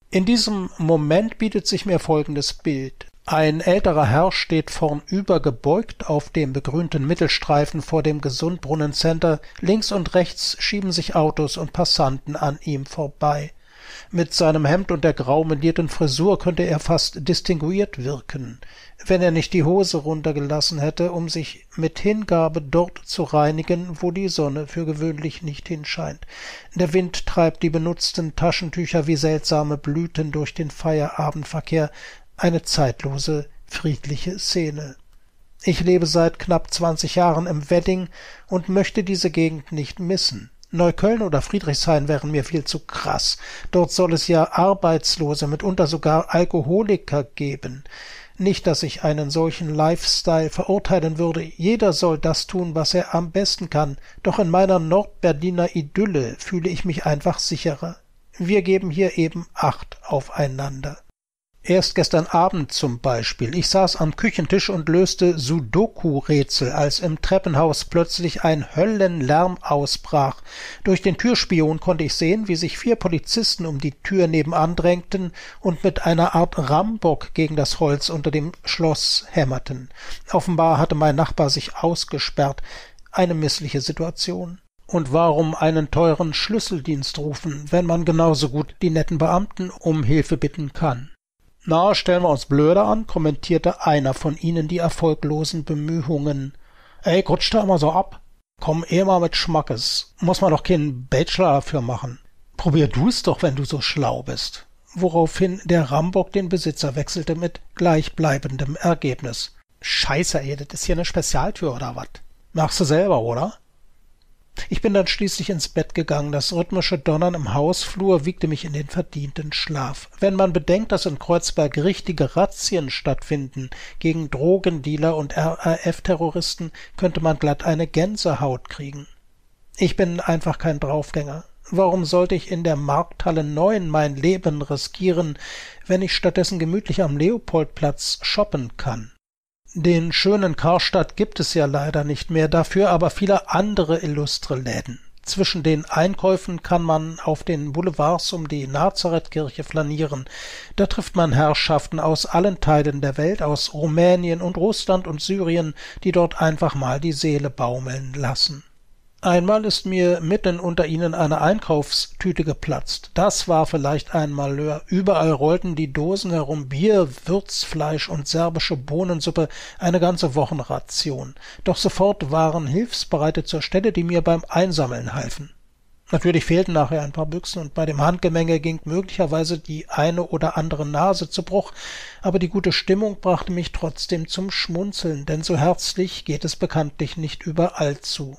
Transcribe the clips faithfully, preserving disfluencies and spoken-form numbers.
In diesem Moment bietet sich mir folgendes Bild. Ein älterer Herr steht vornüber gebeugt auf dem begrünten Mittelstreifen vor dem Gesundbrunnen-Center. Links und rechts schieben sich Autos und Passanten an ihm vorbei. Mit seinem Hemd und der grau melierten Frisur könnte er fast distinguiert wirken, wenn er nicht die Hose runtergelassen hätte, um sich mit Hingabe dort zu reinigen, wo die Sonne für gewöhnlich nicht hinscheint. Der Wind treibt die benutzten Taschentücher wie seltsame Blüten durch den Feierabendverkehr. Eine zeitlose, friedliche Szene. Ich lebe seit knapp zwanzig Jahren im Wedding und möchte diese Gegend nicht missen. Neukölln oder Friedrichshain wären mir viel zu krass. Dort soll es ja Arbeitslose, mitunter sogar Alkoholiker geben. Nicht, dass ich einen solchen Lifestyle verurteilen würde. Jeder soll das tun, was er am besten kann. Doch in meiner Nordberliner Idylle fühle ich mich einfach sicherer. Wir geben hier eben Acht aufeinander. Erst gestern Abend zum Beispiel. Ich saß am Küchentisch und löste Sudoku-Rätsel, als im Treppenhaus plötzlich ein Höllenlärm ausbrach. Durch den Türspion konnte ich sehen, wie sich vier Polizisten um die Tür nebenan drängten und mit einer Art Rambock gegen das Holz unter dem Schloss hämmerten. Offenbar hatte mein Nachbar sich ausgesperrt. Eine missliche Situation. Und warum einen teuren Schlüsseldienst rufen, wenn man genauso gut die netten Beamten um Hilfe bitten kann? »Na, stellen wir uns blöder an«, kommentierte einer von ihnen die erfolglosen Bemühungen. »Ey, rutscht da immer so ab? Komm eh mal mit Schmackes. Muss man doch keinen Bachelor dafür machen. Probier du's doch, wenn du so schlau bist.« Woraufhin der Rambock den Besitzer wechselte mit gleichbleibendem Ergebnis. »Scheiße, ey, das ist hier eine Spezialtür oder was? Machst du selber, oder?« Ich bin dann schließlich ins Bett gegangen. Das rhythmische Donnern im Hausflur wiegte mich in den verdienten Schlaf. Wenn man bedenkt, dass in Kreuzberg richtige Razzien stattfinden gegen Drogendealer und R A F-Terroristen, könnte man glatt eine Gänsehaut kriegen. Ich bin einfach kein Draufgänger. Warum sollte ich in der Markthalle neun mein Leben riskieren, wenn ich stattdessen gemütlich am Leopoldplatz shoppen kann? Den schönen Karstadt gibt es ja leider nicht mehr, dafür aber viele andere illustre Läden. Zwischen den Einkäufen kann man auf den Boulevards um die Nazarethkirche flanieren. Da trifft man Herrschaften aus allen Teilen der Welt, aus Rumänien und Russland und Syrien, die dort einfach mal die Seele baumeln lassen. Einmal ist mir mitten unter ihnen eine Einkaufstüte geplatzt. Das war vielleicht ein Malheur. Überall rollten die Dosen herum, Bier, Würzfleisch und serbische Bohnensuppe, eine ganze Wochenration. Doch sofort waren Hilfsbereite zur Stelle, die mir beim Einsammeln halfen. Natürlich fehlten nachher ein paar Büchsen und bei dem Handgemenge ging möglicherweise die eine oder andere Nase zu Bruch, aber die gute Stimmung brachte mich trotzdem zum Schmunzeln, denn so herzlich geht es bekanntlich nicht überall zu.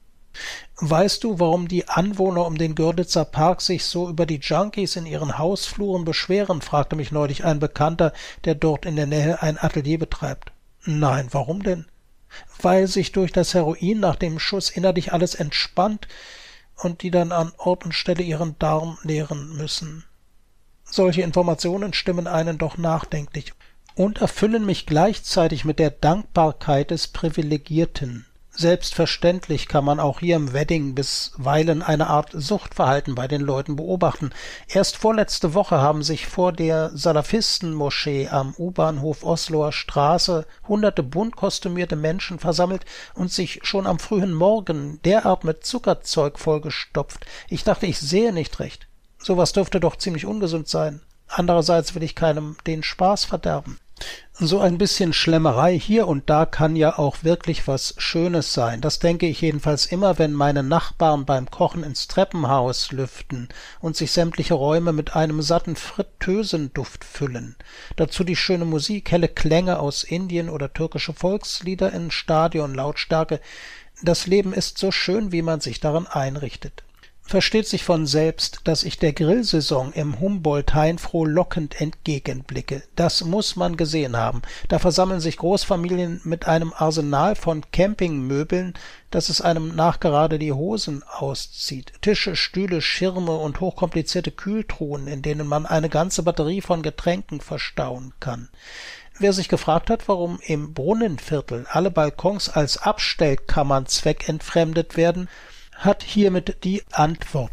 Weißt du, warum die Anwohner um den Görlitzer Park sich so über die Junkies in ihren Hausfluren beschweren, fragte mich neulich ein Bekannter, der dort in der Nähe ein Atelier betreibt. Nein, warum denn? Weil sich durch das Heroin nach dem Schuss innerlich alles entspannt und die dann an Ort und Stelle ihren Darm leeren müssen. Solche Informationen stimmen einen doch nachdenklich und erfüllen mich gleichzeitig mit der Dankbarkeit des Privilegierten. Selbstverständlich kann man auch hier im Wedding bisweilen eine Art Suchtverhalten bei den Leuten beobachten. Erst vorletzte Woche haben sich vor der Salafisten-Moschee am U-Bahnhof Osloer Straße hunderte bunt kostümierte Menschen versammelt und sich schon am frühen Morgen derart mit Zuckerzeug vollgestopft. Ich dachte, ich sehe nicht recht. Sowas dürfte doch ziemlich ungesund sein. Andererseits will ich keinem den Spaß verderben. So ein bisschen Schlemmerei hier und da kann ja auch wirklich was Schönes sein. Das denke ich jedenfalls immer, wenn meine Nachbarn beim Kochen ins Treppenhaus lüften und sich sämtliche Räume mit einem satten Fritteusenduft füllen. Dazu die schöne Musik, helle Klänge aus Indien oder türkische Volkslieder in Stadionlautstärke. Das Leben ist so schön, wie man sich darin einrichtet. Versteht sich von selbst, dass ich der Grillsaison im Humboldt-Hain frohlockend entgegenblicke. Das muss man gesehen haben. Da versammeln sich Großfamilien mit einem Arsenal von Campingmöbeln, dass es einem nachgerade die Hosen auszieht. Tische, Stühle, Schirme und hochkomplizierte Kühltruhen, in denen man eine ganze Batterie von Getränken verstauen kann. Wer sich gefragt hat, warum im Brunnenviertel alle Balkons als Abstellkammern zweckentfremdet werden, hat hiermit die Antwort.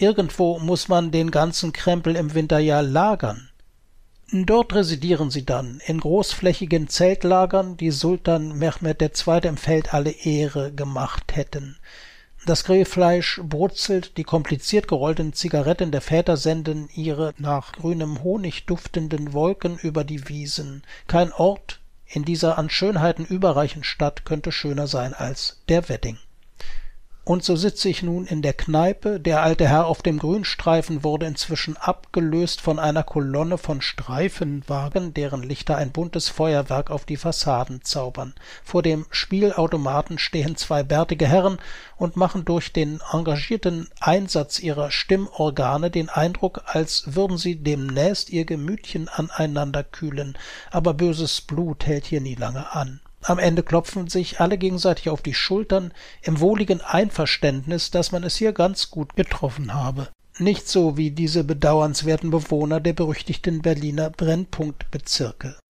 Irgendwo muss man den ganzen Krempel im Winter ja lagern. Dort residieren sie dann, in großflächigen Zeltlagern, die Sultan Mehmed der Zweite im Feld alle Ehre gemacht hätten. Das Grillfleisch brutzelt, die kompliziert gerollten Zigaretten der Väter senden ihre nach grünem Honig duftenden Wolken über die Wiesen. Kein Ort in dieser an Schönheiten überreichen Stadt könnte schöner sein als der Wedding. Und so sitze ich nun in der Kneipe, der alte Herr auf dem Grünstreifen wurde inzwischen abgelöst von einer Kolonne von Streifenwagen, deren Lichter ein buntes Feuerwerk auf die Fassaden zaubern. Vor dem Spielautomaten stehen zwei bärtige Herren und machen durch den engagierten Einsatz ihrer Stimmorgane den Eindruck, als würden sie demnächst ihr Gemütchen aneinander kühlen, aber böses Blut hält hier nie lange an. Am Ende klopfen sich alle gegenseitig auf die Schultern, im wohligen Einverständnis, dass man es hier ganz gut getroffen habe. Nicht so wie diese bedauernswerten Bewohner der berüchtigten Berliner Brennpunktbezirke.